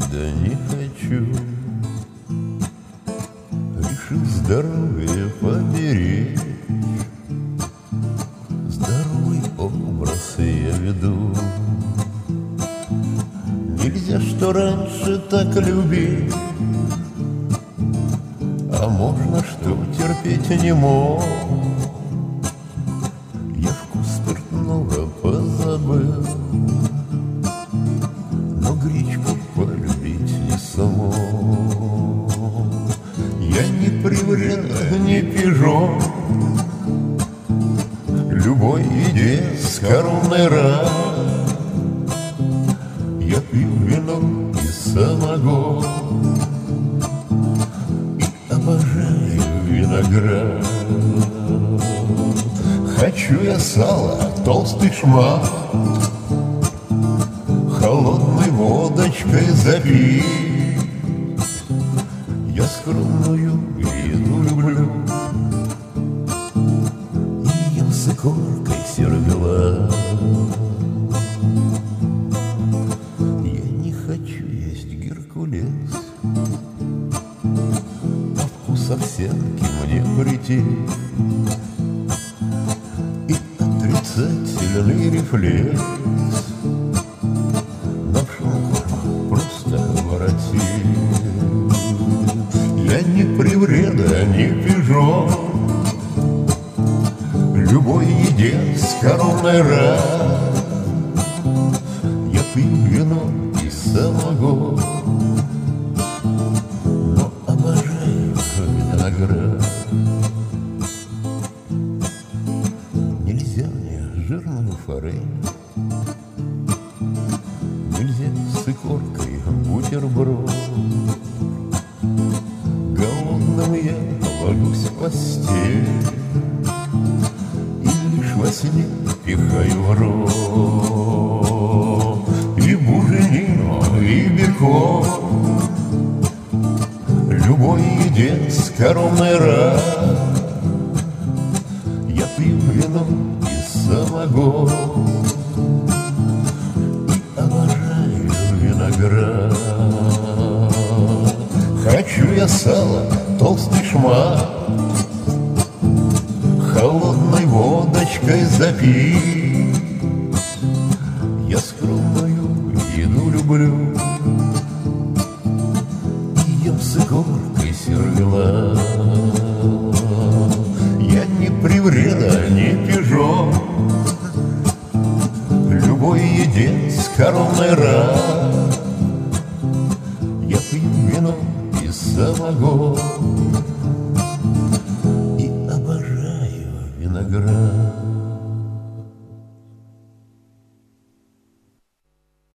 да не хочу. Решил здоровье поберечь, здоровый образ я веду. Нельзя, что раньше так любить, а можно, что терпеть не мог. Я вкус спиртного позабыл, но гречку полюбить не смог. Я не приврен, не пижон, любой еде с коронной рад. Я пью вино и самогон и обожаю виноград. Хочу я сало, толстый шмат, холодной водочкой запить. Я скромную еду люблю и ем с икоркой сервелат. Я не хочу есть геркулес, а вкус овсянки мне претит. И отрицательный рефлекс на шум просто воротит. Я не привреда, не пижон, любой еде с коронной рад. Я пью вино и самогон, но обожаю виноград. Нельзя мне жирную форель, нельзя с икоркой бутерброд. Голодным я ложусь в постель и лишь во сне пихаю в рот и буженину, и бекон. Любой еде с коронной рад. Я пью вино и самогон и обожаю виноград. Хочу я сало, толстый шмат, холодной водочкой запить. Я скромную еду люблю и ем с икоркой сервелат. Я не привреда, не пижон, любой еде с коронной рад. Я пью вино и самогон и обожаю виноград.